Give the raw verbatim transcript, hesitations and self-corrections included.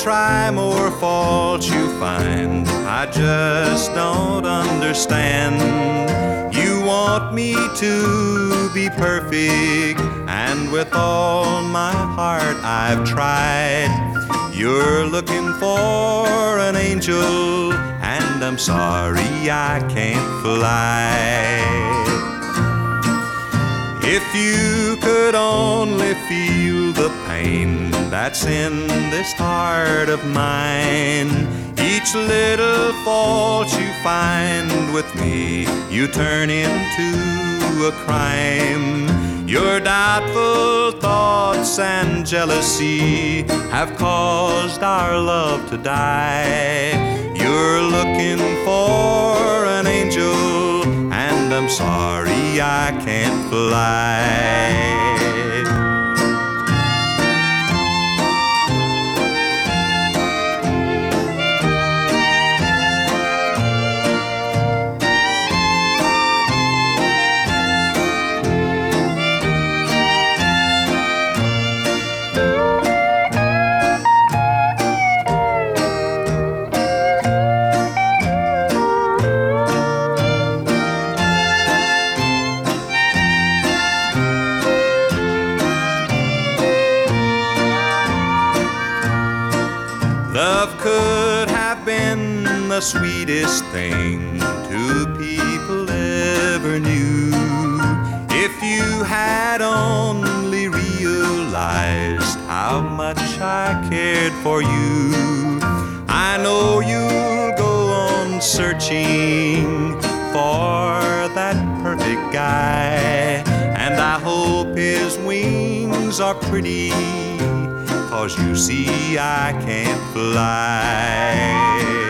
try, more faults you find. I just don't understand. You want me to be perfect, and with all my heart I've tried. You're looking for an angel, and I'm sorry I can't fly. If you could only feel the pain that's in this heart of mine, each little fault you find with me, you turn into a crime. Your doubtful thoughts and jealousy have caused our love to die. You're looking for an angel, and I'm sorry I can't fly. Love could have been the sweetest thing two people ever knew, if you had only realized how much I cared for you. I know you'll go on searching for that perfect guy, and I hope his wings are pretty, 'cause you see I can't fly.